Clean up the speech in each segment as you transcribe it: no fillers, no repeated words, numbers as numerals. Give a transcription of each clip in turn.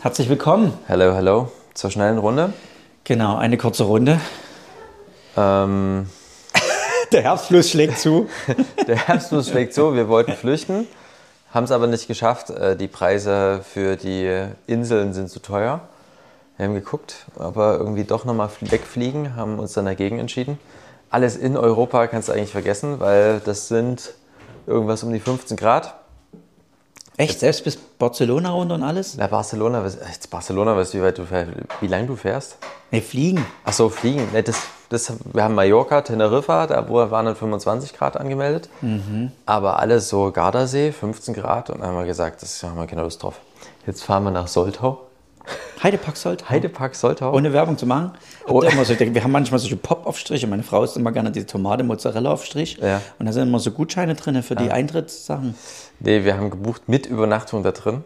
Herzlich willkommen. Hello, hello. Zur schnellen Runde. Genau, eine kurze Runde. Der Herbstfluss schlägt zu. Der Herbstfluss schlägt zu. Wir wollten flüchten, haben es aber nicht geschafft. Die Preise für die Inseln sind zu teuer. Wir haben geguckt, aber irgendwie doch nochmal wegfliegen, haben uns dann dagegen entschieden. Alles in Europa kannst du eigentlich vergessen, weil das sind irgendwas um die 15 Grad. Echt? Selbst bis Barcelona runter und alles? Na, Barcelona, weißt du, wie lange du fährst? Ne, fliegen. Ach so, fliegen. Ne, wir haben Mallorca, Teneriffa, da waren dann 25 Grad angemeldet. Aber alles so Gardasee, 15 Grad. Und dann haben wir gesagt, das haben wir keine Lust drauf. Jetzt fahren wir nach Soltau. Heidepark Soltau. Heidepark Soltau. Ohne Werbung zu machen. Wir haben manchmal solche Pop-Aufstriche. Meine Frau isst immer gerne die Tomate-Mozzarella-Aufstrich. Ja. Und da sind immer so Gutscheine drin für die Eintrittssachen. Nee, wir haben gebucht mit Übernachtung da drin.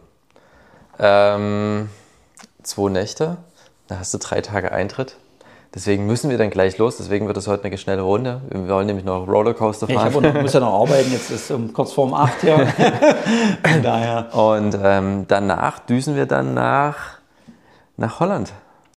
2 Nächte. Da hast du 3 Tage Eintritt. Deswegen müssen wir dann gleich los. Deswegen wird es heute eine schnelle Runde. Wir wollen nämlich noch Rollercoaster fahren. Ich muss ja noch arbeiten. Jetzt ist es kurz vorm 8 hier. Daher. Und danach düsen wir dann nach Holland.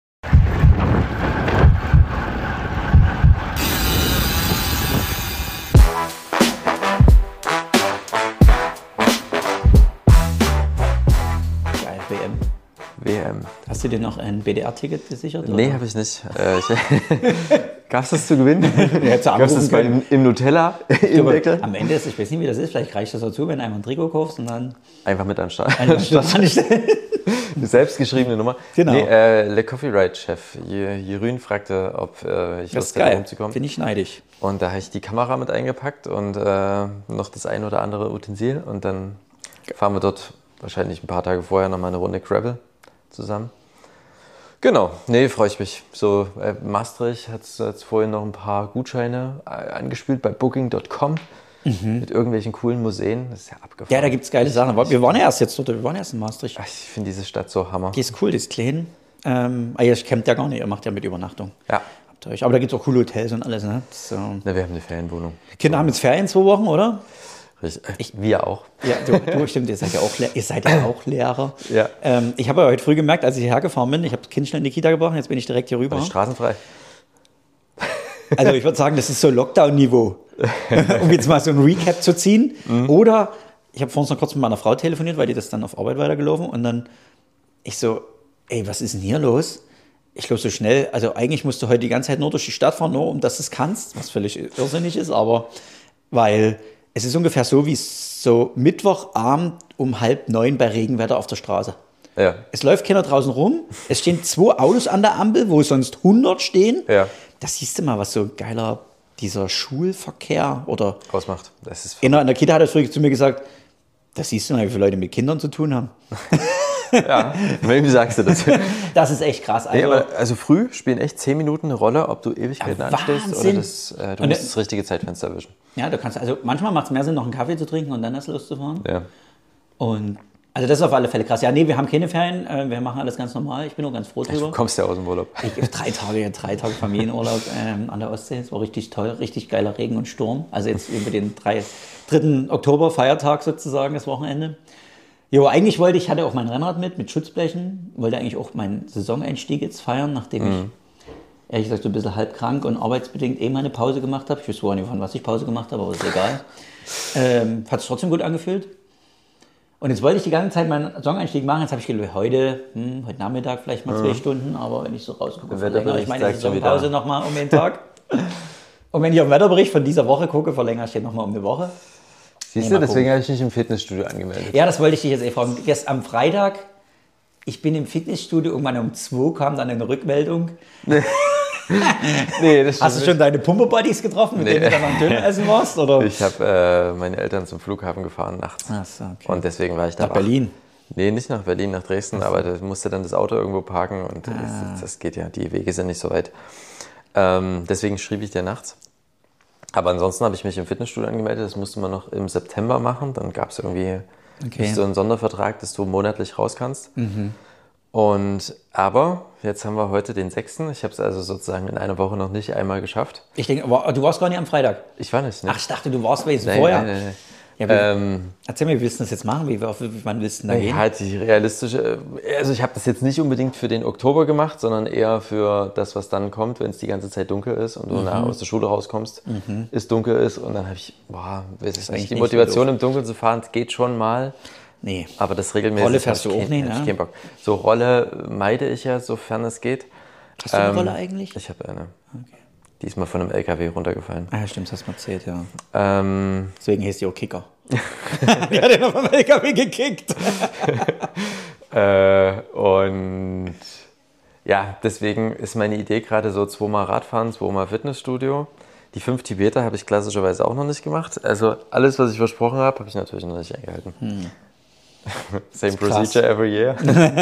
Geil, WM. WM. Hast du dir noch ein BDR-Ticket gesichert? Oder? Nee, habe ich nicht. Gab es das zu gewinnen? Gab es das im Nutella im Deckel? Am Ende ist, ich weiß nicht, wie das ist, vielleicht reicht das dazu, wenn du einmal ein Trikot kaufst und dann... Einfach mit an den Start. Eine Selbstgeschriebene Nummer. Genau. Nee, Le Copyright-Chef Jerün fragte, ob ich Lust hätte, rumzukommen. Finde ich neidisch. Und da habe ich die Kamera mit eingepackt und noch das ein oder andere Utensil. Und dann fahren wir dort wahrscheinlich ein paar Tage vorher nochmal eine Runde Gravel zusammen. Genau, nee, freue ich mich. So, Maastricht hat jetzt vorhin noch ein paar Gutscheine angespielt bei Booking.com mit irgendwelchen coolen Museen. Das ist ja abgefahren. Ja, da gibt es geile Sachen. Aber wir waren ja erst jetzt dort, wir waren erst in Maastricht. Ach, ich finde diese Stadt so Hammer. Die ist cool, die ist klein. Ihr campt ja gar nicht, ihr macht ja mit Übernachtung. Ja. Aber da gibt es auch coole Hotels und alles, ne? So. Na, wir haben eine Ferienwohnung. Kinder haben jetzt Ferien 2 Wochen, oder? Wir auch. Ja, du stimmt, ihr seid ja auch Lehrer. Ja. Ich habe ja heute früh gemerkt, als ich hierher gefahren bin, ich habe das Kind schnell in die Kita gebracht, jetzt bin ich direkt hier rüber. Aber straßenfrei. Also ich würde sagen, das ist so Lockdown-Niveau, um jetzt mal so ein Recap zu ziehen. Oder ich habe vorhin noch kurz mit meiner Frau telefoniert, weil die das dann auf Arbeit weitergelaufen und dann ich so, ey, was ist denn hier los? Ich glaube so schnell, also eigentlich musst du heute die ganze Zeit nur durch die Stadt fahren, nur um dass du es kannst, was völlig irrsinnig ist, aber weil es ist ungefähr so wie so Mittwochabend um 8:30 bei Regenwetter auf der Straße. Ja. Es läuft keiner draußen rum, es stehen 2 Autos an der Ampel, wo sonst 100 stehen. Ja. Da siehst du mal, was so ein geiler, dieser Schulverkehr oder... ausmacht. Das ist Einer in der Kita hat das früher zu mir gesagt, da siehst du mal, wie viele Leute mit Kindern zu tun haben. Ja, wem sagst du das? Das ist echt krass. Also früh spielen echt 10 Minuten eine Rolle, ob du Ewigkeiten anstehst oder du musst das richtige Zeitfenster erwischen. Ja, du kannst, also manchmal macht es mehr Sinn, noch einen Kaffee zu trinken und dann erst loszufahren. Ja. Und also das ist auf alle Fälle krass. Ja, nee, wir haben keine Ferien, wir machen alles ganz normal. Ich bin auch ganz froh drüber. Du kommst ja aus dem Urlaub. Ich 3 Tage Familienurlaub an der Ostsee. Es war richtig toll, richtig geiler Regen und Sturm. Also jetzt über den 3. Oktober, Feiertag sozusagen, das Wochenende. Jo, eigentlich hatte auch mein Rennrad mit Schutzblechen. Wollte eigentlich auch meinen Saisoneinstieg jetzt feiern, nachdem ich, ehrlich gesagt, so ein bisschen halb krank und arbeitsbedingt meine Pause gemacht habe. Ich weiß zwar nicht, von was ich Pause gemacht habe, aber ist egal. Hat es trotzdem gut angefühlt. Und jetzt wollte ich die ganze Zeit meinen Saisoneinstieg machen. Jetzt habe ich gedacht, heute Nachmittag vielleicht mal 2 Stunden, aber wenn ich so rausgucke, verlängere ich meine Saisonpause nochmal um den Tag. Und wenn ich auf den Wetterbericht von dieser Woche gucke, verlängere ich den nochmal um eine Woche. Siehst du, deswegen habe ich mich im Fitnessstudio angemeldet. Ja, das wollte ich dich jetzt fragen. Gestern am Freitag, ich bin im Fitnessstudio, irgendwann um 2 kam dann eine Rückmeldung. Nee, das Hast du schon deine Pumper-Buddies getroffen, mit denen du dann am Döner essen warst? Oder? Ich habe meine Eltern zum Flughafen gefahren nachts. Ach so, okay. Und deswegen war ich da. Nach Berlin? Nee, nicht nach Berlin, nach Dresden, aber da musste dann das Auto irgendwo parken und das geht ja, die Wege sind nicht so weit. Deswegen schrieb ich dir nachts. Aber ansonsten habe ich mich im Fitnessstudio angemeldet, das musste man noch im September machen. Dann gab es irgendwie so einen Sondervertrag, dass du monatlich raus kannst. Aber jetzt haben wir heute den 6. Ich habe es also sozusagen in einer Woche noch nicht einmal geschafft. Ich denke, du warst gar nicht am Freitag. Ich war nicht, ne? Ach, ich dachte, du warst vorher. Nein. Ja, erzähl mir, wie willst du das jetzt machen? Wann willst du denn da gehen? Halt die realistische, also ich habe das jetzt nicht unbedingt für den Oktober gemacht, sondern eher für das, was dann kommt, wenn es die ganze Zeit dunkel ist und du aus der Schule rauskommst, es dunkel ist und dann habe ich, weiß ich nicht, die Motivation im Dunkeln zu fahren, es geht schon mal. Nee. Aber das regelmäßig. Rolle fährst du auch nicht, ne? Ich ne? Bock. So Rolle meide ich ja, sofern es geht. Hast du eine Rolle eigentlich? Ich habe eine. Okay. Die ist mal von einem LKW runtergefallen. Ah ja, stimmt, das hast du mal erzählt, ja. Deswegen heißt die auch Kicker. Die hat immer vom LKW gekickt. Und ja, deswegen ist meine Idee gerade so 2-mal Radfahren, 2-mal Fitnessstudio. Die 5 Tibeter habe ich klassischerweise auch noch nicht gemacht. Also alles, was ich versprochen habe ich natürlich noch nicht eingehalten. Same procedure every year.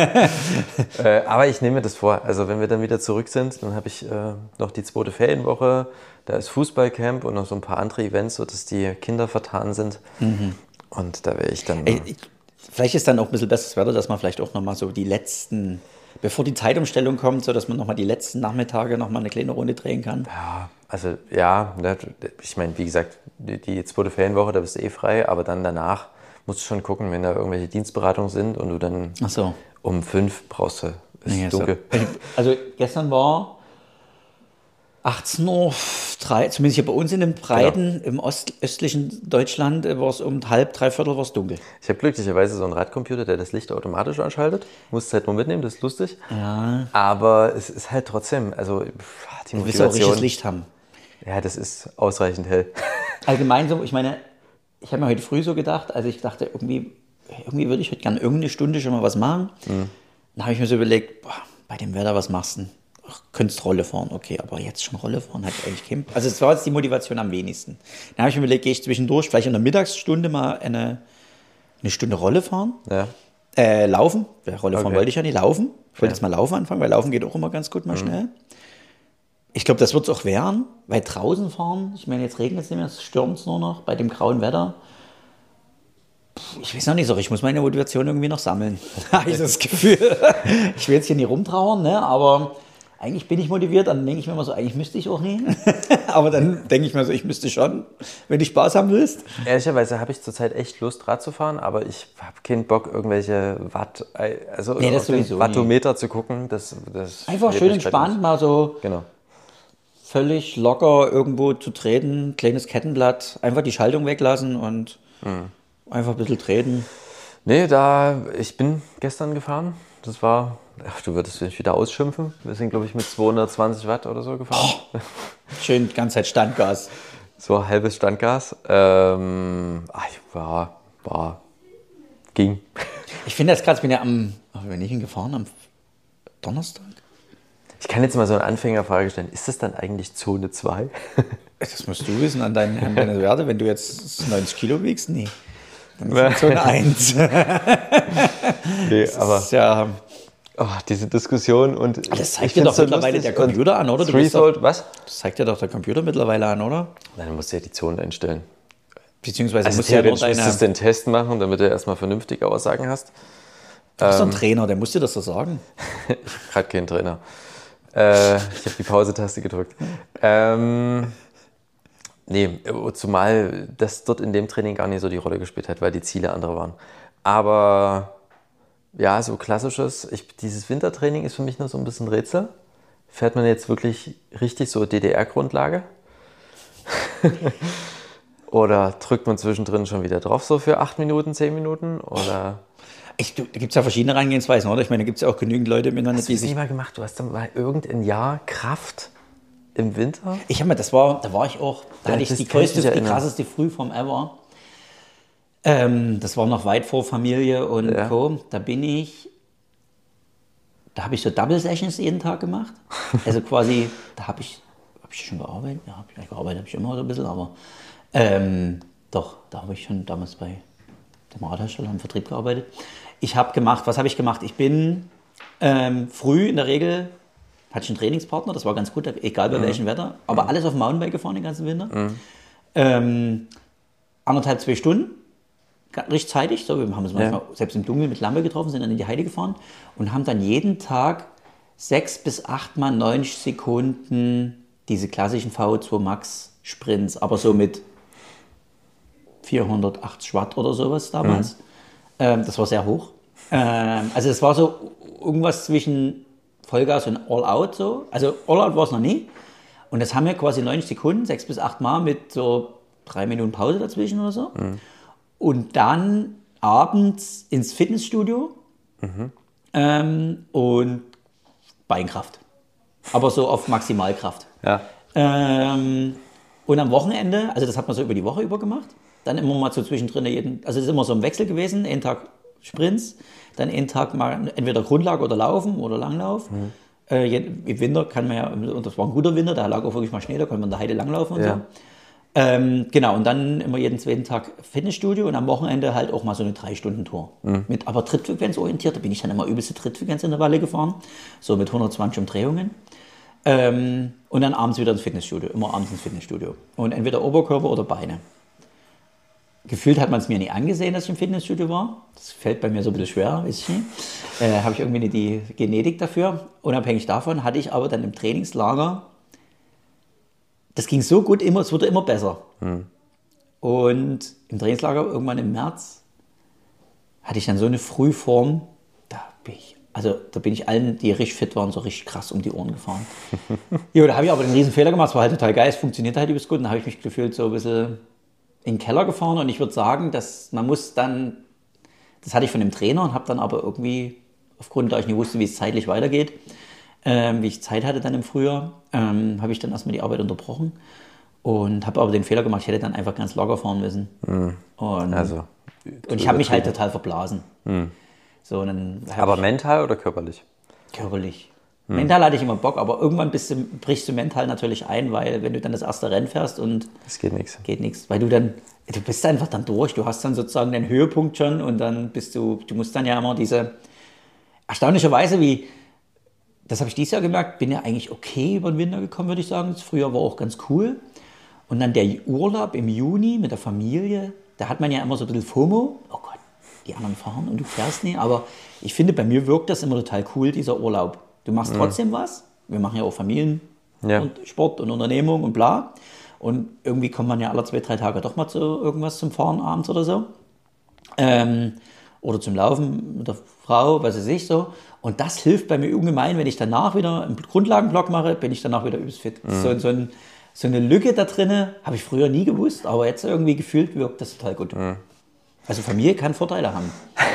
Aber ich nehme mir das vor. Also wenn wir dann wieder zurück sind, dann habe ich noch die 2. Ferienwoche. Da ist Fußballcamp und noch so ein paar andere Events, sodass die Kinder vertan sind. Und da werde ich dann... Vielleicht ist dann auch ein bisschen besseres Wetter, dass man vielleicht auch nochmal so die letzten... Bevor die Zeitumstellung kommt, so dass man nochmal die letzten Nachmittage nochmal eine kleine Runde drehen kann. Ja, also ja, ich meine, wie gesagt, die 2. Ferienwoche, da bist du frei, aber dann danach musst du schon gucken, wenn da irgendwelche Dienstberatungen sind und du dann um 5 brauchst du, ist dunkel. Also gestern war 18:03 Uhr, zumindest hier bei uns in den Breiten, im östlichen Deutschland war es um 2:30, 3:15 war es dunkel. Ich habe glücklicherweise so einen Radcomputer, der das Licht automatisch anschaltet. Musst es halt nur mitnehmen, das ist lustig. Ja. Aber es ist halt trotzdem, also die Motivation... Du willst auch richtiges Licht haben. Ja, das ist ausreichend hell. Allgemein so, ich meine, ich habe mir heute früh so gedacht, also ich dachte, irgendwie würde ich heute gerne irgendeine Stunde schon mal was machen. Dann habe ich mir so überlegt, bei dem Wetter, was machst du denn? Ach, könntest Rolle fahren, okay, aber jetzt schon Rolle fahren, hat eigentlich keinen... Also es war jetzt die Motivation am wenigsten. Dann habe ich mir überlegt, gehe ich zwischendurch, vielleicht in der Mittagsstunde mal eine Stunde Rolle fahren. Ja. Laufen. Rolle fahren wollte ich ja nicht, laufen. Ich wollte jetzt mal laufen anfangen, weil laufen geht auch immer ganz gut mal schnell. Ich glaube, das wird es auch werden, weil draußen fahren, ich meine, jetzt regnet es nicht mehr, es stürmt nur noch, bei dem grauen Wetter. Ich weiß noch nicht so, ich muss meine Motivation irgendwie noch sammeln. Habe ich das Gefühl. Ich will jetzt hier nicht rumtrauern, ne? Aber eigentlich bin ich motiviert, dann denke ich mir immer so, eigentlich müsste ich auch nicht. Aber dann denke ich mir so, ich müsste schon, wenn du Spaß haben willst. Ehrlicherweise habe ich zurzeit echt Lust, Rad zu fahren, aber ich habe keinen Bock, irgendwelche das sowieso Wattometer zu gucken. Das einfach schön entspannt, mal so völlig locker irgendwo zu treten, kleines Kettenblatt, einfach die Schaltung weglassen und einfach ein bisschen treten. Nee, ich bin gestern gefahren. Das war, du würdest mich wieder ausschimpfen. Wir sind, glaube ich, mit 220 Watt oder so gefahren. Schön, die ganze Zeit Standgas. So halbes Standgas. Ging. Ich finde das gerade, ich bin ja wenn ich hingefahren, am Donnerstag. Ich kann jetzt mal so eine Anfängerfrage stellen. Ist das dann eigentlich Zone 2? Das musst du wissen an deine Werte. Wenn du jetzt 90 Kilo wiegst, nee. Dann ist es Zone 1. Nee, aber ja... diese Diskussion und... Das zeigt dir doch mittlerweile der Computer an, oder? Was? Das zeigt dir doch der Computer mittlerweile an, oder? Dann musst du ja die Zonen einstellen. Beziehungsweise musst du ja den Test machen, damit du erstmal vernünftige Aussagen hast. Du bist doch ein Trainer, der muss dir das so sagen. Ich habe gerade keinen Trainer. Ich habe die Pause-Taste gedrückt. Nee, zumal das dort in dem Training gar nicht so die Rolle gespielt hat, weil die Ziele andere waren. Aber ja, so klassisches, dieses Wintertraining ist für mich noch so ein bisschen Rätsel. Fährt man jetzt wirklich richtig so DDR-Grundlage? Oder drückt man zwischendrin schon wieder drauf, so für 8 Minuten, 10 Minuten? Oder... Da gibt es ja verschiedene Herangehensweisen, oder? Ich meine, da gibt es ja auch genügend Leute miteinander, die sich... Hast du das nie mal gemacht? Du hast dann mal irgendein Jahr Kraft im Winter? Da war ich auch, da hatte ich die krasseste Frühform ever. Das war noch weit vor Familie und Co. Da habe ich so Double Sessions jeden Tag gemacht. Also quasi, da habe ich schon gearbeitet? Ja, gearbeitet habe ich immer so ein bisschen, aber doch, da habe ich schon damals bei dem Radhersteller im Vertrieb gearbeitet. Was habe ich gemacht? Ich bin früh in der Regel, hatte ich einen Trainingspartner, das war ganz gut, egal bei welchem Wetter, aber alles auf dem Mountainbike gefahren den ganzen Winter. 1,5, 2 Stunden, richtig zeitig, so, wir haben uns manchmal selbst im Dunkeln mit Lampe getroffen, sind dann in die Heide gefahren und haben dann jeden Tag 6 bis 8 mal 90 Sekunden diese klassischen VO2 Max Sprints, aber so mit 480 Watt oder sowas damals. Das war sehr hoch. Also es war so irgendwas zwischen Vollgas und All-Out so. Also All-Out war es noch nie. Und das haben wir quasi 90 Sekunden, 6 bis 8 Mal mit so 3 Minuten Pause dazwischen oder so. Und dann abends ins Fitnessstudio und Beinkraft. Aber so auf Maximalkraft. Ja. Und am Wochenende, also das hat man so über die Woche über gemacht, dann immer mal so zwischendrin, also es ist immer so ein Wechsel gewesen, einen Tag Sprints, dann einen Tag mal entweder Grundlage oder Laufen oder Langlauf. Im Winter kann man ja, und das war ein guter Winter, da lag auch wirklich mal Schnee, da konnte man in der Heide langlaufen und so. Genau, und dann immer jeden zweiten Tag Fitnessstudio und am Wochenende halt auch mal so eine 3-Stunden-Tour. Mit aber Trittfrequenz orientiert, da bin ich dann immer übelste Trittfrequenzintervalle gefahren, so mit 120 Umdrehungen. Und dann abends wieder ins Fitnessstudio, immer abends ins Fitnessstudio. Und entweder Oberkörper oder Beine. Gefühlt hat man es mir nie angesehen, dass ich im Fitnessstudio war. Das fällt bei mir so ein bisschen schwer, weiß ich nicht. Habe ich irgendwie nicht die Genetik dafür. Unabhängig davon hatte ich aber dann im Trainingslager, das ging so gut, es wurde immer besser. Und im Trainingslager irgendwann im März hatte ich dann so eine Frühform, da bin ich allen, die richtig fit waren, so richtig krass um die Ohren gefahren. Jo, da habe ich aber einen riesen Fehler gemacht, es war halt total geil, es funktioniert halt übelst gut. Und dann habe ich mich gefühlt so ein bisschen in den Keller gefahren und ich würde sagen, dass man muss dann, das hatte ich von dem Trainer und habe dann aber irgendwie, aufgrund, da ich nicht wusste, wie es zeitlich weitergeht, wie ich Zeit hatte dann im Frühjahr, habe ich dann erstmal die Arbeit unterbrochen und habe aber den Fehler gemacht, ich hätte dann einfach ganz locker fahren müssen. Und ich habe mich halt total verblasen. So, aber mental oder körperlich? Körperlich. Mental hatte ich immer Bock, aber irgendwann brichst du mental natürlich ein, weil wenn du dann das erste Rennen fährst und es geht nichts. Weil du bist einfach dann durch, du hast dann sozusagen den Höhepunkt schon und dann du musst dann ja immer erstaunlicherweise das habe ich dieses Jahr gemerkt, bin ja eigentlich okay über den Winter gekommen, würde ich sagen. Das Frühjahr war auch ganz cool. Und dann der Urlaub im Juni mit der Familie, da hat man ja immer so ein bisschen FOMO. Oh Gott, die anderen fahren und du fährst nicht. Aber ich finde, bei mir wirkt das immer total cool, dieser Urlaub. Du machst trotzdem was. Wir machen ja auch Familien und Sport und Unternehmung und bla. Und irgendwie kommt man ja alle 2-3 Tage doch mal zu irgendwas zum Fahren abends oder so. Oder zum Laufen mit der Frau, was weiß ich so. Und das hilft bei mir ungemein, wenn ich danach wieder einen Grundlagenblock mache, bin ich danach wieder übelst fit. So eine Lücke da drinne habe ich früher nie gewusst, aber jetzt irgendwie gefühlt wirkt das total gut. Also Familie kann Vorteile haben.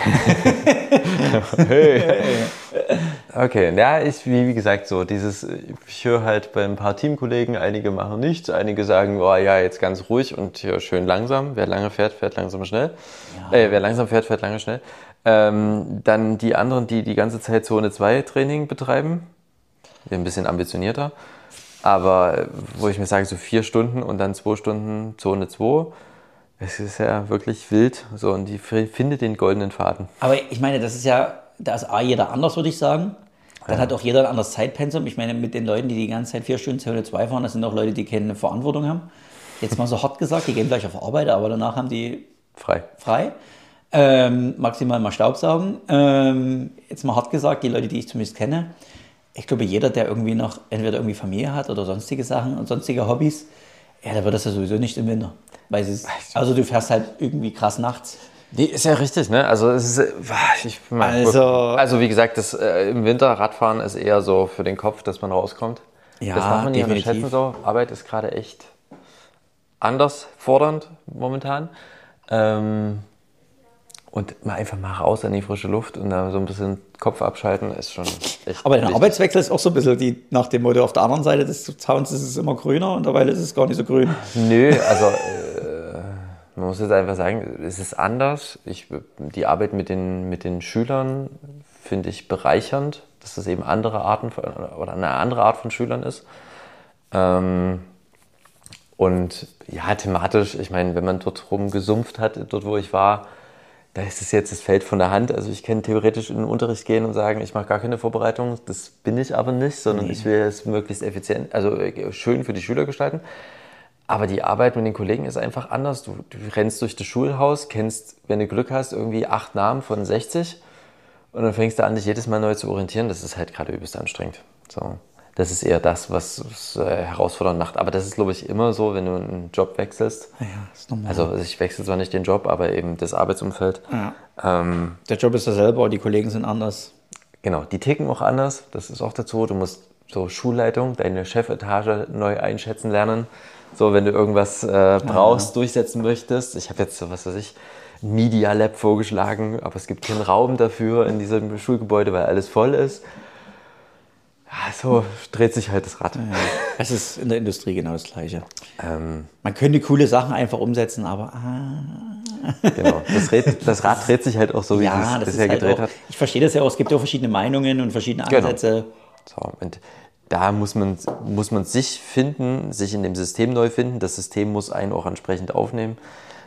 Okay, ja, wie gesagt, so ich höre halt bei ein paar Teamkollegen, einige machen nichts, einige sagen, oh ja, jetzt ganz ruhig und hier schön langsam. Wer lange fährt, fährt langsam schnell. Ja. Wer langsam fährt, fährt lange schnell. Dann die anderen, die die ganze Zeit Zone 2 Training betreiben, ein bisschen ambitionierter, aber wo ich mir sage, so 4 Stunden und dann 2 Stunden Zone 2, es ist ja wirklich wild, so, und die findet den goldenen Faden. Aber ich meine, da ist jeder anders, würde ich sagen. Dann hat auch jeder ein anderes Zeitpensum. Ich meine, mit den Leuten, die die ganze Zeit 4 Stunden Zone 2 fahren, das sind auch Leute, die keine Verantwortung haben. Jetzt mal so hart gesagt, die gehen gleich auf Arbeit, aber danach haben die frei. Maximal mal Staubsaugen. Jetzt mal hart gesagt, die Leute, die ich zumindest kenne, ich glaube, jeder, der irgendwie noch entweder irgendwie Familie hat oder sonstige Sachen und sonstige Hobbys, ja, der wird das ja sowieso nicht im Winter. Also du fährst halt irgendwie krass nachts. Nee, ist ja richtig, ne? Also es ist, also wie gesagt, im Winter Radfahren ist eher so für den Kopf, dass man rauskommt. Ja, das darf man nicht definitiv. unterschätzen. So. Arbeit ist gerade echt anders fordernd momentan. Und einfach mal raus an die frische Luft und da so ein bisschen Kopf abschalten, ist schon echt. Aber der Arbeitswechsel ist auch so ein bisschen nach dem Motto, auf der anderen Seite des Zauns ist es immer grüner und derweil ist es gar nicht so grün. Nö, also man muss jetzt einfach sagen, es ist anders. Die Arbeit mit den Schülern finde ich bereichernd, dass das eben eine andere Art von Schülern ist. Und ja, thematisch, ich meine, wenn man dort rumgesumpft hat, dort wo ich war, da ist es jetzt, es fällt von der Hand. Also ich kann theoretisch in den Unterricht gehen und sagen, ich mache gar keine Vorbereitung. Das bin ich aber nicht, sondern ich will es möglichst effizient, also schön für die Schüler gestalten. Aber die Arbeit mit den Kollegen ist einfach anders. Du rennst durch das Schulhaus, kennst, wenn du Glück hast, irgendwie 8 Namen von 60 und dann fängst du an, dich jedes Mal neu zu orientieren. Das ist halt gerade übelst anstrengend. So. Das ist eher das, was es herausfordernd macht. Aber das ist, glaube ich, immer so, wenn du einen Job wechselst. Ja, ist normal. Also ich wechsle zwar nicht den Job, aber eben das Arbeitsumfeld. Ja. Der Job ist dasselbe, aber die Kollegen sind anders. Genau, die ticken auch anders. Das ist auch dazu. Du musst so Schulleitung, deine Chefetage neu einschätzen lernen. So, wenn du irgendwas brauchst, durchsetzen möchtest. Ich habe jetzt so, was weiß ich, Media Lab vorgeschlagen, aber es gibt keinen Raum dafür in diesem Schulgebäude, weil alles voll ist. Ja, so dreht sich halt das Rad. Ja. Es ist in der Industrie genau das Gleiche. Man könnte coole Sachen einfach umsetzen, aber... Genau, das Rad dreht sich halt auch so, wie es bisher halt gedreht hat. Ich verstehe das ja auch, es gibt ja auch verschiedene Meinungen und verschiedene Ansätze. Genau. So, und da muss man sich finden, sich in dem System neu finden. Das System muss einen auch entsprechend aufnehmen.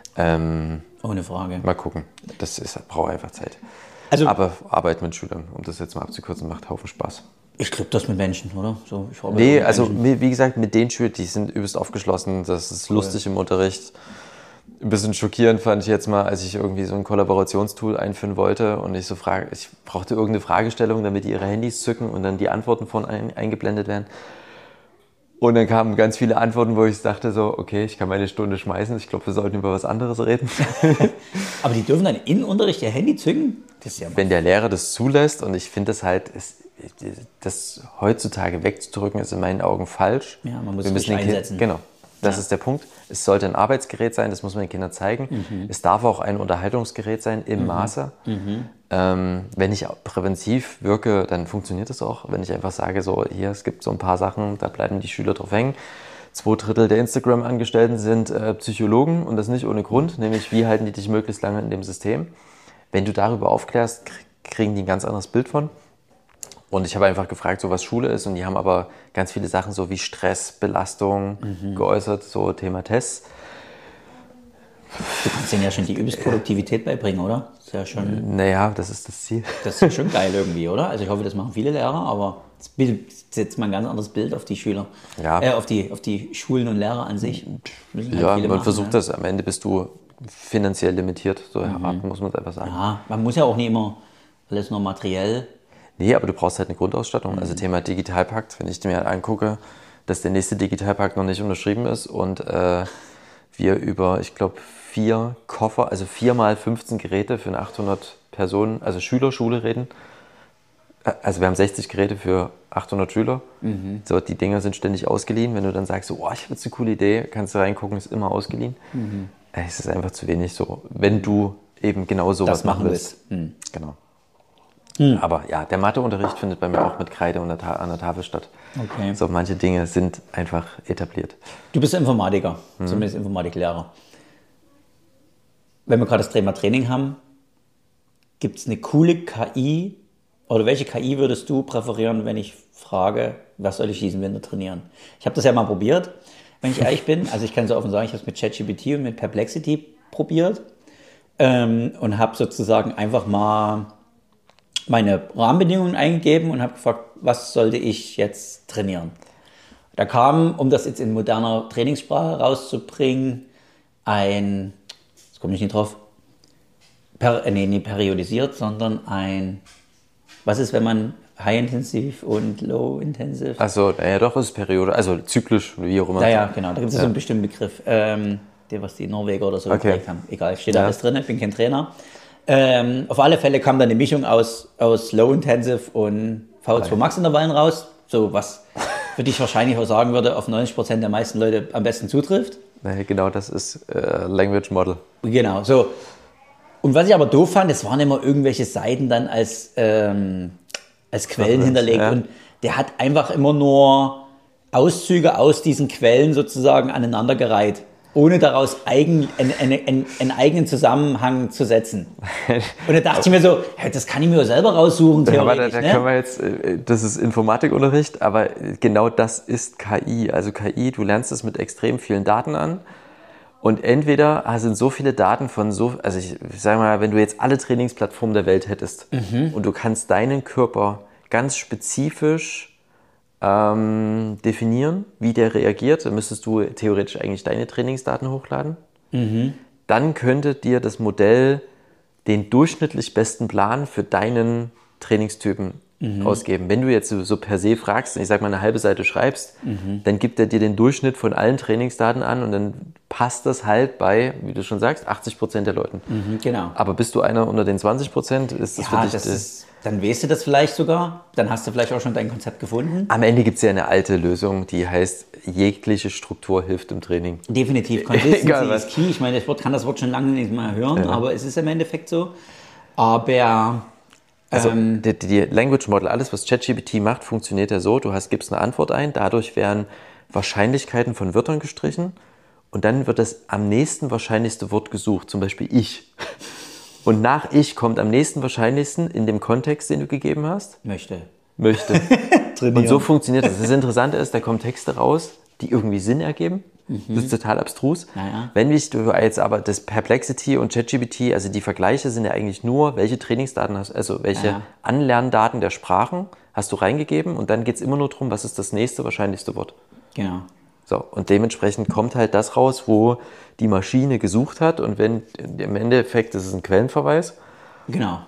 Ohne Frage. Mal gucken. Das braucht einfach Zeit. Also, aber Arbeit mit Schülern, um das jetzt mal abzukürzen, macht Haufen Spaß. Ich glaube, das mit Menschen, oder? So, nee, also wie gesagt, mit den Schülern, die sind übelst aufgeschlossen. Das ist lustig im Unterricht. Ein bisschen schockierend fand ich jetzt mal, als ich irgendwie so ein Kollaborationstool einführen wollte und ich brauchte irgendeine Fragestellung, damit die ihre Handys zücken und dann die Antworten von eingeblendet werden. Und dann kamen ganz viele Antworten, wo ich dachte so, okay, ich kann meine Stunde schmeißen, ich glaube, wir sollten über was anderes reden. Aber die dürfen dann in Unterricht ihr Handy zücken? Das ist ja wenn der Lehrer das zulässt, und ich finde das halt, das heutzutage wegzudrücken, ist in meinen Augen falsch. Ja, man muss es richtig einsetzen. Genau. Das ist der Punkt. Es sollte ein Arbeitsgerät sein, das muss man den Kindern zeigen. Es darf auch ein Unterhaltungsgerät sein im Maße. Wenn ich präventiv wirke, dann funktioniert das auch. Wenn ich einfach sage, so hier, es gibt so ein paar Sachen, da bleiben die Schüler drauf hängen. 2/3 der Instagram-Angestellten sind Psychologen und das nicht ohne Grund, nämlich wie halten die dich möglichst lange in dem System. Wenn du darüber aufklärst, kriegen die ein ganz anderes Bild von. Und ich habe einfach gefragt, so was Schule ist, und die haben aber ganz viele Sachen so wie Stress, Belastung geäußert, so Thema Tests. Du kannst denen ja schon die übelste Produktivität beibringen, oder? Das ist ja schon, naja, das ist das Ziel. Das ist ja schon geil irgendwie, oder? Also ich hoffe, das machen viele Lehrer, aber es setzt mal ein ganz anderes Bild auf die Schüler. Ja. Auf die Schulen und Lehrer an sich. Ja, man versucht das. Am Ende bist du finanziell limitiert, so hart muss man es einfach sagen. Ja, man muss ja auch nicht immer alles nur materiell. Nee, aber du brauchst halt eine Grundausstattung. Also Thema Digitalpakt, wenn ich mir angucke, dass der nächste Digitalpakt noch nicht unterschrieben ist und wir über, ich glaube, 4 Koffer, also 4 mal 15 Geräte für 800 Personen, also Schüler-Schule reden. Also wir haben 60 Geräte für 800 Schüler. So, die Dinger sind ständig ausgeliehen. Wenn du dann sagst, so, oh, ich habe jetzt eine coole Idee, kannst du reingucken, ist immer ausgeliehen. Es ist einfach zu wenig so, wenn du eben genau sowas machen willst. Genau. Aber ja, der Matheunterricht findet bei mir auch mit Kreide an der Tafel statt. Okay. So, manche Dinge sind einfach etabliert. Du bist Informatiker, zumindest Informatiklehrer. Wenn wir gerade das Thema Training haben, gibt es eine coole KI, oder welche KI würdest du präferieren, wenn ich frage, was soll ich diesen Winter trainieren? Ich habe das ja mal probiert, wenn ich ehrlich bin. Also ich kann so offen sagen, ich habe es mit ChatGPT und mit Perplexity probiert und habe sozusagen einfach mal meine Rahmenbedingungen eingegeben und habe gefragt, was sollte ich jetzt trainieren? Da kam, um das jetzt in moderner Trainingssprache rauszubringen, jetzt komme ich nicht drauf, nicht periodisiert, sondern was ist, wenn man High-Intensive und Low-Intensive? Also, ja doch, ist Periode, also zyklisch, wie auch immer. Ja, genau, da gibt es so einen bestimmten Begriff, was die Norweger oder so geprägt haben. Egal, steht da alles drin, ich bin kein Trainer. Auf alle Fälle kam dann eine Mischung aus Low-Intensive und VO2 Max-Intervallen raus, so was für dich wahrscheinlich auch sagen würde, auf 90% der meisten Leute am besten zutrifft. Nee, genau, das ist Language Model. Genau, so. Und was ich aber doof fand, es waren immer irgendwelche Seiten dann als Quellen hinterlegt und der hat einfach immer nur Auszüge aus diesen Quellen sozusagen aneinandergereiht, ohne daraus einen eigenen Zusammenhang zu setzen. Und da dachte ich mir so, das kann ich mir selber raussuchen, theoretisch. Da können wir jetzt, das ist Informatikunterricht, aber genau das ist KI. Also KI, du lernst es mit extrem vielen Daten an. Und entweder sind so viele Daten von also ich sage mal, wenn du jetzt alle Trainingsplattformen der Welt hättest und du kannst deinen Körper ganz spezifisch definieren, wie der reagiert, dann müsstest du theoretisch eigentlich deine Trainingsdaten hochladen. Dann könnte dir das Modell den durchschnittlich besten Plan für deinen Trainingstypen ausgeben. Wenn du jetzt so per se fragst, ich sag mal eine halbe Seite schreibst, dann gibt er dir den Durchschnitt von allen Trainingsdaten an und dann passt das halt bei, wie du schon sagst, 80% der Leuten. Genau. Aber bist du einer unter den 20%, ist das für dich... Dann weißt du das vielleicht sogar, dann hast du vielleicht auch schon dein Konzept gefunden. Am Ende gibt es ja eine alte Lösung, die heißt, jegliche Struktur hilft im Training. Definitiv, Consistency ist key. Ich meine, kann das Wort schon lange nicht mal hören, aber es ist im Endeffekt so. Aber... Also die Language Model, alles was ChatGPT macht, funktioniert ja so, gibst eine Antwort ein, dadurch werden Wahrscheinlichkeiten von Wörtern gestrichen und dann wird das am nächsten wahrscheinlichste Wort gesucht, zum Beispiel ich. Und nach ich kommt am nächsten wahrscheinlichsten in dem Kontext, den du gegeben hast. Möchte. Und so funktioniert das. Das Interessante ist, da kommen Texte raus, die irgendwie Sinn ergeben. Das ist total abstrus. Naja. Wenn du jetzt aber das Perplexity und ChatGPT, also die Vergleiche sind ja eigentlich nur, welche Trainingsdaten hast, also welche Anlerndaten der Sprachen hast du reingegeben und dann geht es immer nur darum, was ist das nächste wahrscheinlichste Wort. Genau. So, und dementsprechend kommt halt das raus, wo die Maschine gesucht hat und wenn im Endeffekt, das ist ein Quellenverweis, genau.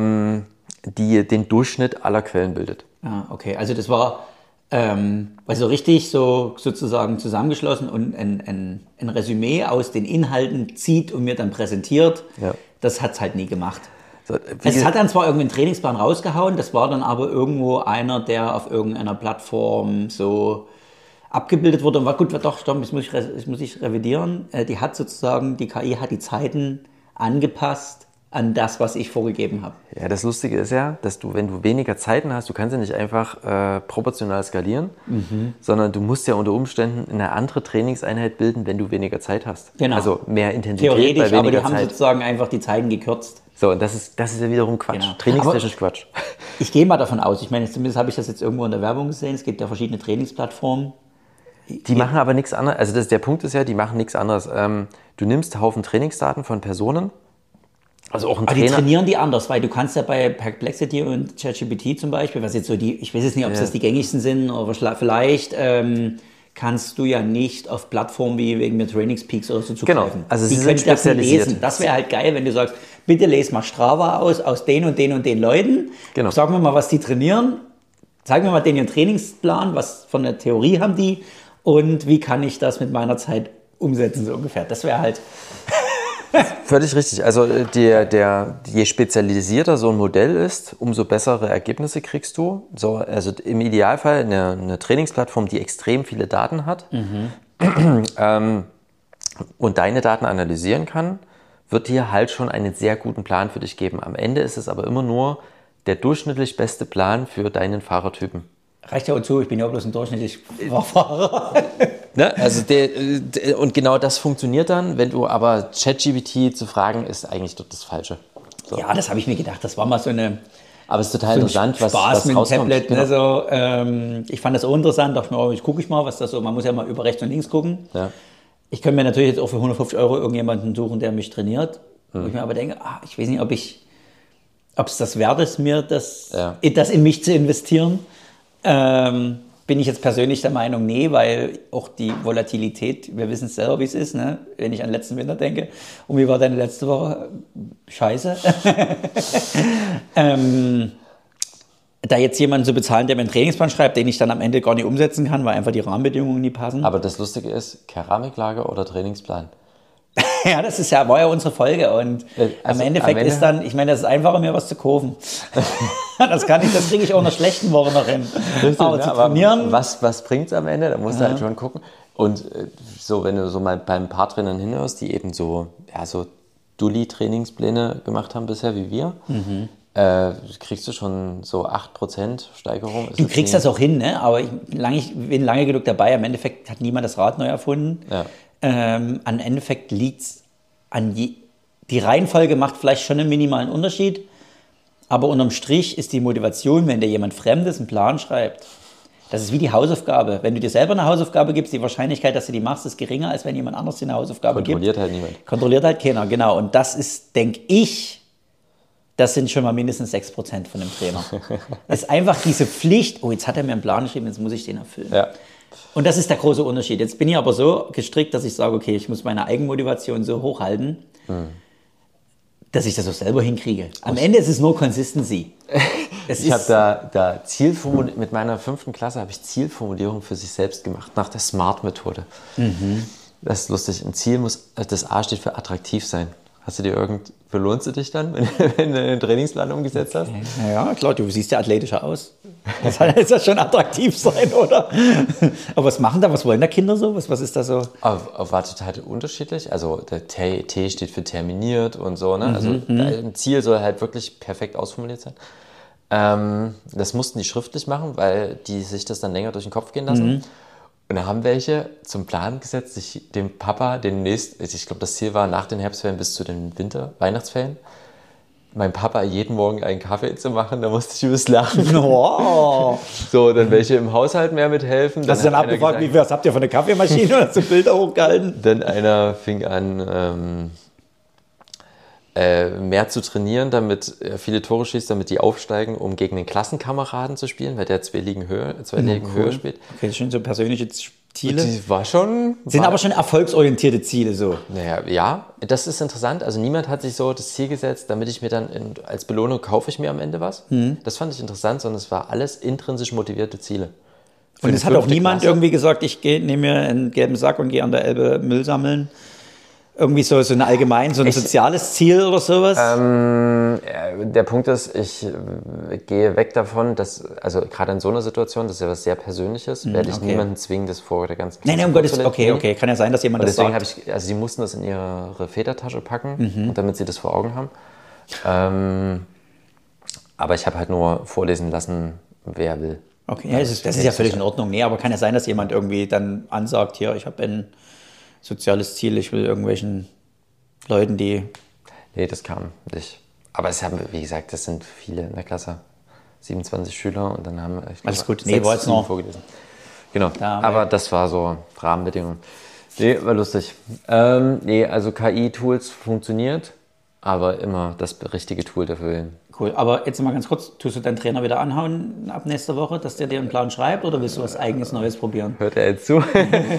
Die den Durchschnitt aller Quellen bildet. Ja, okay. Also das war also richtig so sozusagen zusammengeschlossen und ein Resümee aus den Inhalten zieht und mir dann präsentiert. Ja. Das hat es halt nie gemacht. So, es hat dann zwar irgendwie einen Trainingsplan rausgehauen, das war dann aber irgendwo einer, der auf irgendeiner Plattform so abgebildet wurde und war gut, doch, stopp, das muss ich revidieren. Die KI hat die Zeiten angepasst an das, was ich vorgegeben habe. Ja, das Lustige ist ja, dass du, wenn du weniger Zeiten hast, du kannst ja nicht einfach proportional skalieren, sondern du musst ja unter Umständen eine andere Trainingseinheit bilden, wenn du weniger Zeit hast. Genau. Also mehr Intensität theoretisch, bei weniger aber die haben Zeit. Sozusagen einfach die Zeiten gekürzt. So, und das ist ja wiederum Quatsch. Genau. Trainingstechnisch Quatsch. Ich gehe mal davon aus, ich meine, zumindest habe ich das jetzt irgendwo in der Werbung gesehen, es gibt ja verschiedene Trainingsplattformen. Die machen aber nichts anderes, also der Punkt ist ja, die machen nichts anderes. Du nimmst einen Haufen Trainingsdaten von Personen, also auch ein Trainer. Aber die trainieren die anders, weil du kannst ja bei Perplexity und ChatGPT zum Beispiel, was jetzt so ich weiß jetzt nicht, ob das die gängigsten sind, aber vielleicht kannst du ja nicht auf Plattformen wie wegen der Trainingspeaks oder so zugreifen. Genau, also die sie sind spezialisiert. Lesen. Das wäre halt geil, wenn du sagst, bitte lese mal Strava aus den und den und den Leuten. Genau. Sag mir mal, was die trainieren. Zeig mir mal den ihren Trainingsplan, was von der Theorie haben die und wie kann ich das mit meiner Zeit umsetzen, so ungefähr. Das wäre halt... Völlig richtig. Also je spezialisierter so ein Modell ist, umso bessere Ergebnisse kriegst du. So, also im Idealfall eine Trainingsplattform, die extrem viele Daten hat und deine Daten analysieren kann, wird dir halt schon einen sehr guten Plan für dich geben. Am Ende ist es aber immer nur der durchschnittlich beste Plan für deinen Fahrertypen. Reicht ja auch zu, ich bin ja bloß ein durchschnittlicher Fahrer. Ne? Also und genau das funktioniert dann, wenn du aber ChatGPT zu fragen, ist eigentlich dort das Falsche. So. Ja, das habe ich mir gedacht, das war mal so eine... Aber es ist total interessant, was mit rauskommt. Tablet, genau. Ne, so, ich fand das auch interessant, dachte mir, ich gucke mal, was das so, man muss ja mal über rechts und links gucken. Ja. Ich könnte mir natürlich jetzt auch für 150 € irgendjemanden suchen, der mich trainiert. Wo ich mir aber denke, ich weiß nicht, ob es das wert ist, mir das in mich zu investieren. Bin ich jetzt persönlich der Meinung, nee, weil auch die Volatilität, wir wissen es selber, wie es ist, ne? Wenn ich an den letzten Winter denke. Und wie war deine letzte Woche? Scheiße. Da jetzt jemanden zu bezahlen, der mir einen Trainingsplan schreibt, den ich dann am Ende gar nicht umsetzen kann, weil einfach die Rahmenbedingungen nie passen. Aber das Lustige ist, Keramiklager oder Trainingsplan? Ja, war ja unsere Folge und am Endeffekt ist dann, ich meine, das ist einfacher, mir was zu kaufen. Das kriege ich auch in einer schlechten Woche noch hin. Richtig, aber zu trainieren. Was bringt es am Ende? Da musst du halt schon gucken. Und so, wenn du so mal bei ein paar Trainern hinhörst, die eben so Dulli-Trainingspläne gemacht haben bisher wie wir, kriegst du schon so 8% Steigerung. Du kriegst das auch hin, ne? Aber ich bin lange genug dabei. Im Endeffekt hat niemand das Rad neu erfunden. Ja. Am Endeffekt liegt es an die Reihenfolge macht vielleicht schon einen minimalen Unterschied, aber unterm Strich ist die Motivation, wenn dir jemand Fremdes einen Plan schreibt, das ist wie die Hausaufgabe. Wenn du dir selber eine Hausaufgabe gibst, die Wahrscheinlichkeit, dass du die machst, ist geringer, als wenn jemand anderes dir eine Hausaufgabe gibt. Kontrolliert halt niemand. Kontrolliert halt keiner, genau. Und das ist, denke ich, das sind schon mal mindestens 6% von dem Trainer. Es ist einfach diese Pflicht, jetzt hat er mir einen Plan geschrieben, jetzt muss ich den erfüllen. Ja. Und das ist der große Unterschied. Jetzt bin ich aber so gestrickt, dass ich sage, okay, ich muss meine Eigenmotivation so hochhalten, dass ich das auch selber hinkriege. Am Ende ist es nur Consistency. Ich habe da Zielformulierung, mit meiner 5. Klasse habe ich Zielformulierung für sich selbst gemacht, nach der SMART-Methode. Das ist lustig. Ein Ziel muss, das A steht für attraktiv sein. Belohnst du dich dann, wenn du den Trainingsplan umgesetzt hast? Ja, klar, du siehst ja athletischer aus. Das heißt ja schon attraktiv sein, oder? Aber was wollen da Kinder so? Was ist da so? War total unterschiedlich. Also der T steht für terminiert und so. Ne? Also ein Ziel soll halt wirklich perfekt ausformuliert sein. Das mussten die schriftlich machen, weil die sich das dann länger durch den Kopf gehen lassen. Und da haben welche zum Plan gesetzt, sich dem Papa ich glaube, das Ziel war nach den Herbstferien bis zu den Weihnachtsferien, meinem Papa jeden Morgen einen Kaffee zu machen, da musste ich übelst lachen. Oh. So, dann welche im Haushalt mehr mithelfen. Hast du dann abgefragt, was habt ihr für eine Kaffeemaschine? Oder hast du Bilder hochgehalten? Dann einer fing an, mehr zu trainieren, damit er viele Tore schießt, damit die aufsteigen, um gegen den Klassenkameraden zu spielen, weil der 2 Ligen höher spielt. Okay, das sind so persönliche Ziele. Sind aber schon erfolgsorientierte Ziele so. Naja, ja, das ist interessant. Also niemand hat sich so das Ziel gesetzt, damit ich mir dann als Belohnung kaufe ich mir am Ende was. Das fand ich interessant, sondern es war alles intrinsisch motivierte Ziele. Und es hat auch niemand irgendwie gesagt, ich nehme mir einen gelben Sack und gehe an der Elbe Müll sammeln. Irgendwie so ein allgemein, so ein soziales Ziel oder sowas? Der Punkt ist, ich gehe weg davon, also gerade in so einer Situation, das ist ja was sehr Persönliches, werde ich niemanden zwingen, das vor der ganzen Klasse. Nein, um Gottes Willen. Okay, kann ja sein, dass jemand das sagt. Also sie mussten das in ihre Federtasche packen, und damit sie das vor Augen haben. Aber ich habe halt nur vorlesen lassen, wer will. Okay, ja, das ist ja völlig in Ordnung. Nee, aber kann ja sein, dass jemand irgendwie dann ansagt, hier, ich habe ein soziales Ziel, ich will irgendwelchen Leuten, die... Nee, das kam nicht. Aber es haben, wie gesagt, das sind viele in der Klasse. 27 Schüler und dann haben wir, ich glaube, alles gut, nee, war jetzt noch vorgelesen. Genau, aber das war so Rahmenbedingungen. Nee, war lustig. Nee, also KI-Tools funktioniert, aber immer das richtige Tool dafür wählen. Cool, aber jetzt mal ganz kurz, tust du deinen Trainer wieder anhauen ab nächster Woche, dass der dir einen Plan schreibt oder willst du was Eigenes Neues probieren? Hört er jetzt zu?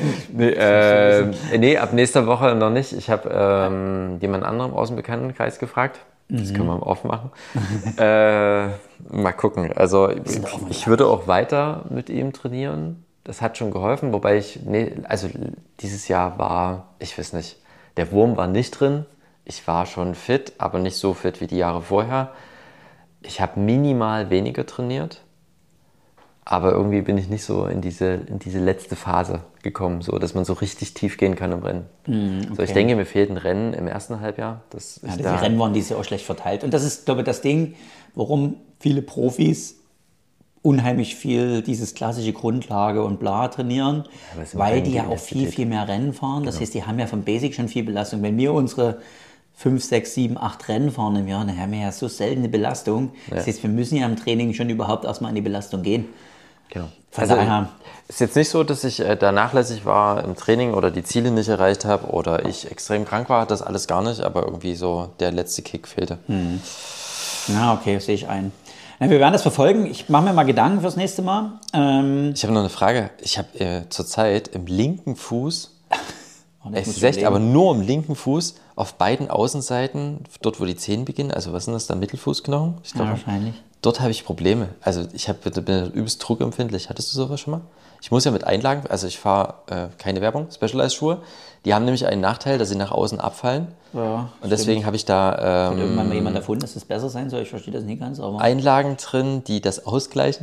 Nee, ab nächster Woche noch nicht. Ich habe jemand anderem aus dem Bekanntenkreis gefragt. Das können wir mal aufmachen. Mal gucken. Also ich würde auch weiter mit ihm trainieren. Das hat schon geholfen, wobei also dieses Jahr war, ich weiß nicht, der Wurm war nicht drin. Ich war schon fit, aber nicht so fit wie die Jahre vorher. Ich habe minimal weniger trainiert, aber irgendwie bin ich nicht so in diese letzte Phase gekommen, so dass man so richtig tief gehen kann im Rennen. Okay. So, ich denke, mir fehlt ein Rennen im ersten Halbjahr. Die Rennen waren dieses Jahr auch schlecht verteilt. Und das ist, glaube ich, das Ding, warum viele Profis unheimlich viel dieses klassische Grundlage und bla trainieren, weil die ja auch viel mehr Rennen fahren. Das heißt, die haben ja vom Basic schon viel Belastung. Wenn wir unsere 5, 6, 7, 8 Rennen fahren im Jahr, dann haben wir ja so selten eine Belastung. Ja. Das heißt, wir müssen ja im Training schon überhaupt erstmal an die Belastung gehen. Genau. Also ist jetzt nicht so, dass ich da nachlässig war im Training oder die Ziele nicht erreicht habe oder ich extrem krank war, das alles gar nicht, aber irgendwie so der letzte Kick fehlte. Na, okay, sehe ich ein. Na, wir werden das verfolgen. Ich mache mir mal Gedanken fürs nächste Mal. Ich habe noch eine Frage. Ich habe zurzeit im linken Fuß, es ist echt, aber nur im linken Fuß, auf beiden Außenseiten, dort wo die Zehen beginnen, also was sind das da, Mittelfußknochen? Ich glaube, wahrscheinlich. Dort habe ich Probleme. Also bin übelst druckempfindlich. Hattest du sowas schon mal? Ich muss ja mit Einlagen, also ich fahre keine Werbung, Specialized-Schuhe. Die haben nämlich einen Nachteil, dass sie nach außen abfallen. Ja, und deswegen habe ich da... Hat irgendwann mal jemand erfunden, dass das besser sein soll. Ich verstehe das nicht ganz, aber... Einlagen drin, die das ausgleichen.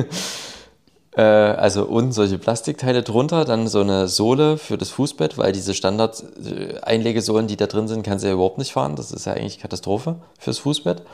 Also unten solche Plastikteile drunter, dann so eine Sohle für das Fußbett, weil diese Standard-Einlegesohlen, die da drin sind, kannst du ja überhaupt nicht fahren. Das ist ja eigentlich Katastrophe fürs Fußbett.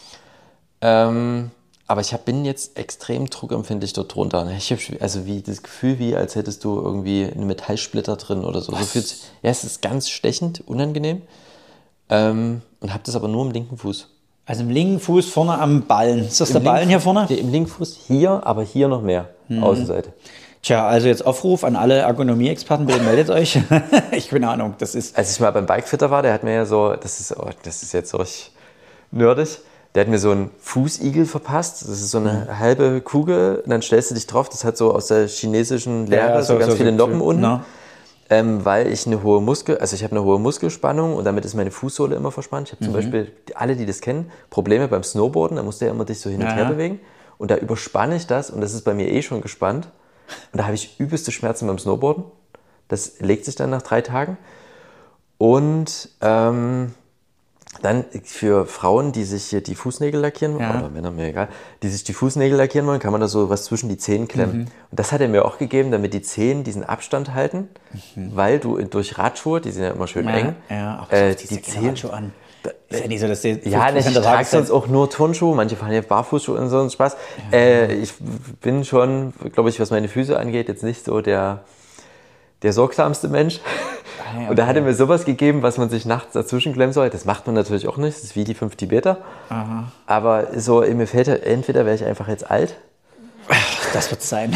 Aber ich bin jetzt extrem druckempfindlich dort drunter. Ich habe also das Gefühl, wie als hättest du irgendwie einen Metallsplitter drin oder so. Es ist ganz stechend, unangenehm. Und habe das aber nur im linken Fuß. Also im linken Fuß vorne am Ballen. Ist das der Ballen hier vorne? Im linken Fuß hier, aber hier noch mehr. Außenseite. Tja, also jetzt Aufruf an alle Ergonomie-Experten, bitte meldet euch. Ich keine Ahnung, das ist... Als ich mal beim Bikefitter war, der hat mir ja so, das ist jetzt so richtig nerdig, der hat mir so einen Fußigel verpasst. Das ist so eine halbe Kugel und dann stellst du dich drauf. Das hat so aus der chinesischen Lehre so ganz viele Noppen unten. Weil ich eine hohe ich habe eine hohe Muskelspannung und damit ist meine Fußsohle immer verspannt. Ich habe zum Beispiel, alle, die das kennen, Probleme beim Snowboarden, da musst du ja immer dich so hin und her bewegen und da überspanne ich das und das ist bei mir schon gespannt und da habe ich übelste Schmerzen beim Snowboarden. Das legt sich dann nach 3 Tagen und dann für Frauen, die sich hier die Fußnägel lackieren wollen, oder Männer, mir egal, die sich die Fußnägel lackieren wollen, kann man da so was zwischen die Zehen klemmen. Und das hat er mir auch gegeben, damit die Zehen diesen Abstand halten, weil du durch Radschuhe, die sind ja immer schön eng, die Zehen Radschuhe an. Ist ja nicht so, dass die ich trage sonst auch nur Turnschuhe, manche fahren ja Barfußschuhe und so einen Spaß. Ich bin schon, glaube ich, was meine Füße angeht, jetzt nicht so der sorgsamste Mensch. Okay. Und da hat er mir sowas gegeben, was man sich nachts dazwischen klemmen soll. Das macht man natürlich auch nicht, das ist wie die 5 Tibeter. Aha. Aber so, mir fällt halt, entweder wäre ich einfach jetzt alt. Das wird es sein.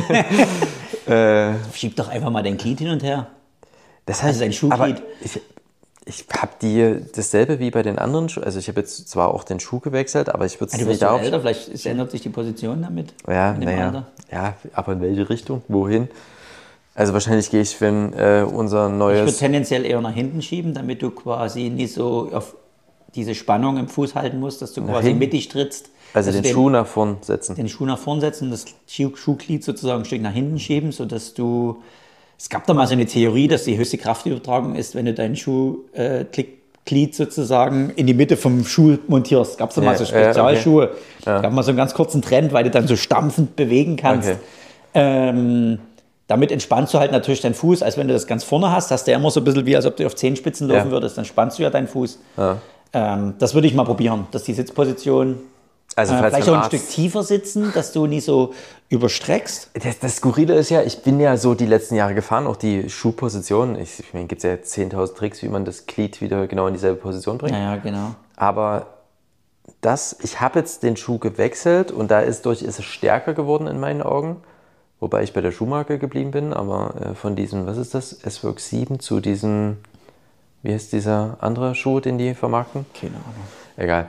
Schieb doch einfach mal dein Glied hin und her. Das heißt, dein Schuhglied. Ich habe dasselbe wie bei den anderen Schuhen. Also ich habe jetzt zwar auch den Schuh gewechselt, aber ich würde es nicht darauf... älter, vielleicht ändert sich die Position damit. Ja, ja, aber in welche Richtung? Wohin? Also wahrscheinlich gehe ich, wenn unser neues... Ich würde tendenziell eher nach hinten schieben, damit du quasi nicht so auf diese Spannung im Fuß halten musst, dass du quasi mittig trittst. Also den Schuh nach vorn setzen. Den Schuh nach vorn setzen, das Schuhglied sozusagen ein Stück nach hinten schieben, sodass du... Es gab da mal so eine Theorie, dass die höchste Kraftübertragung ist, wenn du deinen Schuhglied sozusagen in die Mitte vom Schuh montierst. Gab es da mal so Spezialschuhe. Okay. Ja. Gab mal so einen ganz kurzen Trend, weil du dann so stampfend bewegen kannst. Okay. Damit entspannst du halt natürlich deinen Fuß, als wenn du das ganz vorne hast du ja immer so ein bisschen wie, als ob du auf Zehenspitzen laufen würdest, dann spannst du ja deinen Fuß. Ja. Das würde ich mal probieren, dass die Sitzposition vielleicht auch ein Stück tiefer sitzen, dass du nicht so überstreckst. Das Skurrile ist ja, ich bin ja so die letzten Jahre gefahren, auch die Schuhposition. Ich meine, gibt es ja 10.000 Tricks, wie man das Glied wieder genau in dieselbe Position bringt. Ja, genau. Aber ich habe jetzt den Schuh gewechselt und ist es stärker geworden in meinen Augen. Wobei ich bei der Schuhmarke geblieben bin, aber von diesem, was ist das, S-Works 7 zu diesem, wie heißt dieser andere Schuh, den die vermarkten? Keine Ahnung. Egal.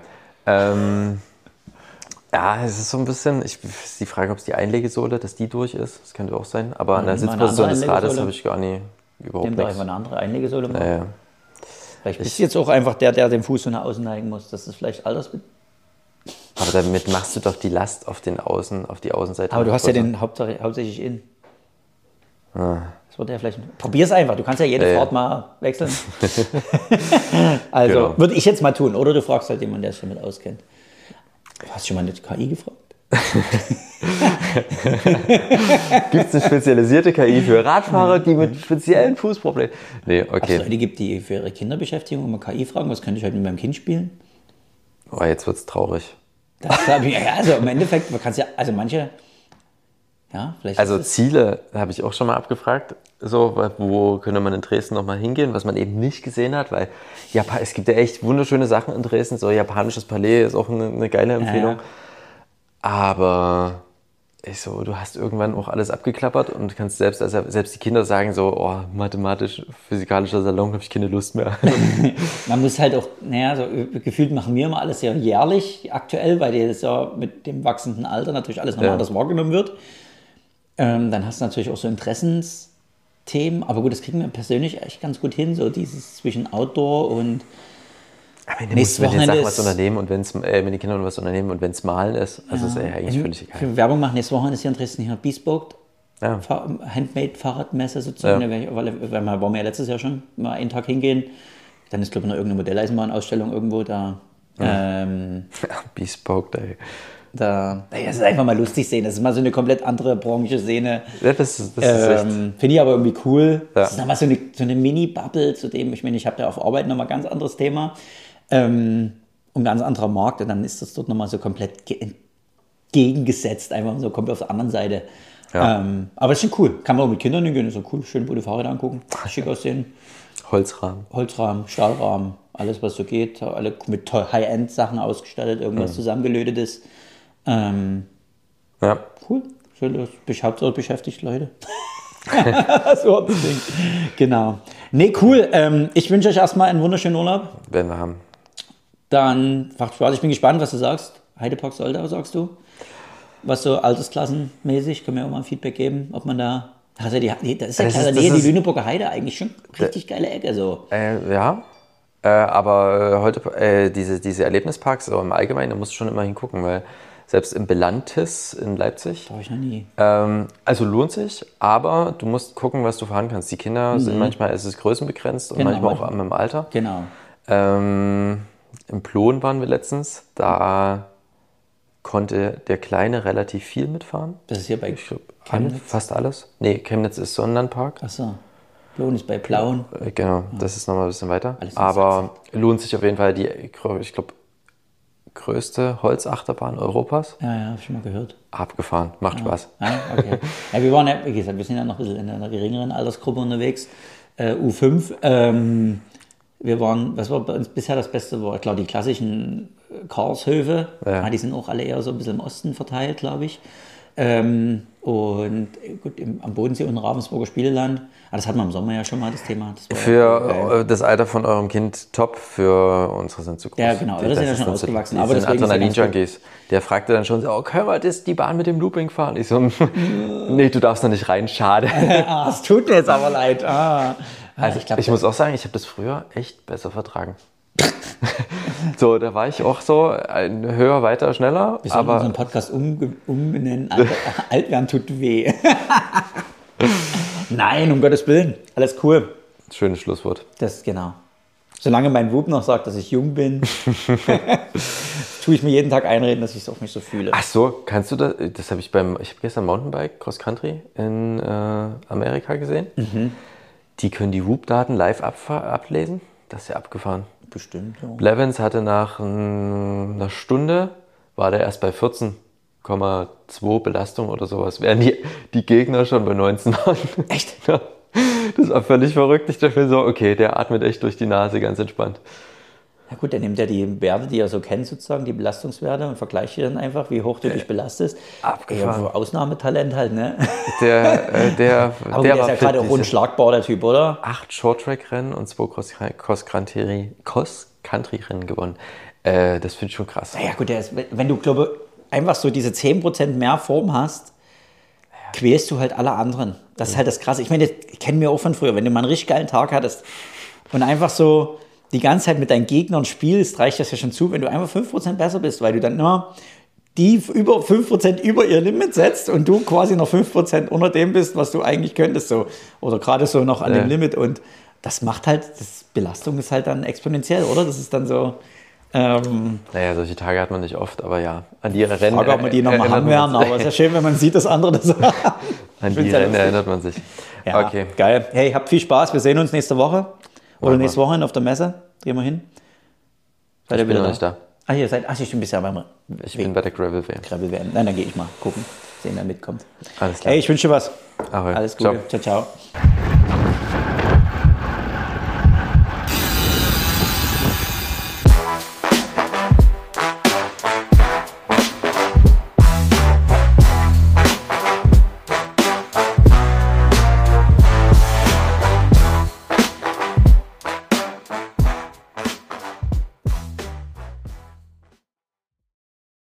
Ja, es ist so ein bisschen, ist die Frage, ob es die Einlegesohle, dass die durch ist, das könnte auch sein, aber an der Sitzposition des Rades habe ich gar nicht überhaupt nichts. Einfach eine andere Einlegesohle machen. Ja. Vielleicht bist du jetzt auch einfach der den Fuß so nach außen neigen muss, das ist vielleicht Aber damit machst du doch die Last auf die Außenseite. Aber du hast ja den hauptsächlich in. Das wird ja vielleicht. Probier's einfach. Du kannst ja jede Fahrt mal wechseln. Also würde ich jetzt mal tun. Oder du fragst halt jemanden, der sich damit auskennt. Hast du schon mal eine KI gefragt? Gibt es eine spezialisierte KI für Radfahrer, die mit speziellen Fußproblemen? Nee, okay. Ob es Leute gibt, die für ihre Kinderbeschäftigung immer KI fragen, was könnte ich heute mit meinem Kind spielen? Oh, jetzt wird's traurig. Also im Endeffekt, man kann es ja, also manche, ja, vielleicht. Also Ziele habe ich auch schon mal abgefragt, so, wo könnte man in Dresden nochmal hingehen, was man eben nicht gesehen hat, weil es gibt ja echt wunderschöne Sachen in Dresden, so japanisches Palais ist auch eine geile Empfehlung. Ja. Aber du hast irgendwann auch alles abgeklappert und kannst selbst die Kinder sagen so, oh, mathematisch-physikalischer Salon, habe ich keine Lust mehr. Man muss halt auch, so gefühlt machen wir immer alles sehr jährlich aktuell, weil das ja mit dem wachsenden Alter natürlich alles nochmal anders wahrgenommen wird. Dann hast du natürlich auch so Interessensthemen, aber gut, das kriegen wir persönlich echt ganz gut hin, so dieses zwischen Outdoor und aber wenn du Sachen was unternehmen und wenn die Kinder was unternehmen und wenn es Malen ist, also ist ja eigentlich völlig egal. Für Werbung machen, nächstes Wochenende ist hier in Dresden hier Bespoke, Handmade-Fahrradmesse sozusagen, weil wir waren ja letztes Jahr schon mal einen Tag hingehen, dann ist glaube ich noch irgendeine Modelleisenbahnausstellung irgendwo da. Bespoke, ey. Das ist einfach mal lustig sehen, das ist mal so eine komplett andere Branche-Szene. Ja, das ist echt. Finde ich aber irgendwie cool. Ja. Das ist nochmal so eine Mini-Bubble zu dem, ich meine, ich habe da auf Arbeit nochmal ein ganz anderes Thema. Ein ganz anderer Markt und dann ist das dort nochmal so komplett entgegengesetzt, einfach so komplett auf der anderen Seite. Ja. Aber das ist schon cool. Kann man auch mit Kindern hingehen, ist so cool, schön gute Fahrräder angucken, schick aussehen. Holzrahmen, Stahlrahmen, alles was so geht, alle mit High-End-Sachen ausgestattet, irgendwas zusammengelötetes. Cool. Hauptsache beschäftigt Leute. Das war das Ding. Genau. Nee, cool. Ich wünsche euch erstmal einen wunderschönen Urlaub. Werden wir haben. Dann macht Spaß. Ich bin gespannt, was du sagst. Heidepark Soldau, sagst du? Was so altersklassenmäßig, können wir auch mal ein Feedback geben, ob man da Also das ist ja Das klar, ist- die das ist- Lüneburger Heide eigentlich schon richtig geile Ecke. So. Ja, aber heute diese Erlebnisparks so im Allgemeinen, da musst du schon immer hingucken, weil selbst im Belantis in Leipzig, Da war ich noch nie. also lohnt sich, aber du musst gucken, was du fahren kannst. Die Kinder sind manchmal, es ist größenbegrenzt und Genau. manchmal auch im Alter. Genau. Im Plon waren wir letztens, da konnte der Kleine relativ viel mitfahren. Das ist hier bei Ich glaube, Chemnitz. fast alles. Nee, Chemnitz ist Sonnenlandpark. Achso. Lohn ist bei Plauen. Genau, das ist nochmal ein bisschen weiter. Alles in Aber lohnt sich auf jeden Fall ich glaube, größte Holzachterbahn Europas. Ja, hab ich schon mal gehört. Abgefahren, macht Spaß. Ja, okay. Ja, wir waren ja, wie gesagt, wir sind ja noch ein bisschen in einer geringeren Altersgruppe unterwegs. U5. Wir waren, was war bei uns bisher das Beste, war, ich glaube, die klassischen Karlshöfe. Ja. Die sind auch alle eher so ein bisschen im Osten verteilt, glaube ich. Und gut, am Bodensee und Ravensburger Spieleland. Das hatten wir im Sommer ja schon mal, das Thema. Das war Für das Alter von eurem Kind top, für unsere sind zu groß. Ja, genau, das sind ja ist schon dann zu- ausgewachsen, Die aber sind deswegen ist ja ganz Adrenalin-Junkies. Der fragte dann schon so, oh, können wir die Bahn mit dem Looping fahren? Ich so, nee, du darfst noch nicht rein, schade. es tut mir jetzt aber leid. Also ich glaub, ich muss auch sagen, ich habe das früher echt besser vertragen. So, da war ich auch so höher, weiter, schneller. wir sollen Aber unseren Podcast umbenennen. Alt werden tut weh. Nein, um Gottes Willen. Alles cool. schönes Schlusswort. Das, genau. Solange mein Wub noch sagt, dass ich jung bin, tue ich mir jeden Tag einreden, dass ich es auch nicht so fühle. Ach so, kannst du das? Ich habe gestern Mountainbike Cross Country in Amerika gesehen. Die können die Whoop-Daten live ablesen. Das ist ja abgefahren. Bestimmt, ja. Blevins hatte nach einer Stunde, war der erst bei 14,2 Belastung oder sowas, während die Gegner schon bei 19 waren. Echt? Ja, das war völlig verrückt. Ich dachte mir so, okay, der atmet echt durch die Nase, ganz entspannt. Ja gut, dann nimmt er die Werte, die er so kennt, sozusagen, die Belastungswerte und vergleicht die dann einfach, wie hoch du dich belastest. Abgefahren. Ja, Ausnahmetalent halt, ne? Der Aber der ist war ja fit, gerade auch diese unschlagbar, der Typ, oder? 8 Short-Track-Rennen und 2 Cross-Country-Rennen gewonnen. Das finde ich schon krass. Ja gut, wenn du, glaube einfach so diese 10% mehr Form hast, quälst du halt alle anderen. Das ist halt das Krasse. Ich meine, das kennen wir auch von früher. Wenn du mal einen richtig geilen Tag hattest und einfach so die ganze Zeit mit deinen Gegnern spielst, reicht das ja schon zu, wenn du einfach 5% besser bist, weil du dann immer die über 5% über ihr Limit setzt und du quasi noch 5% unter dem bist, was du eigentlich könntest. So. Oder gerade so noch an dem Limit. Und das macht halt, Belastung ist halt dann exponentiell, oder? Das ist dann so... Naja, solche Tage hat man nicht oft, aber ja, an die Rennen Frage, ob wir die nochmal haben werden, aber es ist ja schön, wenn man sieht, dass andere das haben. an die Rennen erinnert man sich. Ja, Okay. geil. Hey, habt viel Spaß. Wir sehen uns nächste Woche. Oder Machen nächste Woche auf der Messe. Gehen wir hin. Seid ihr Ich bin wieder noch nicht da. Ach, ihr seid. Ach, ich bin bisher beim Ich bin bei der Gravel WM. Gravel WM. Nein, dann gehe ich mal gucken. Sehen, wer mitkommt. Alles klar. Hey, ich wünsche dir was. Ahoi. Alles Gute. Ciao. Ciao, ciao.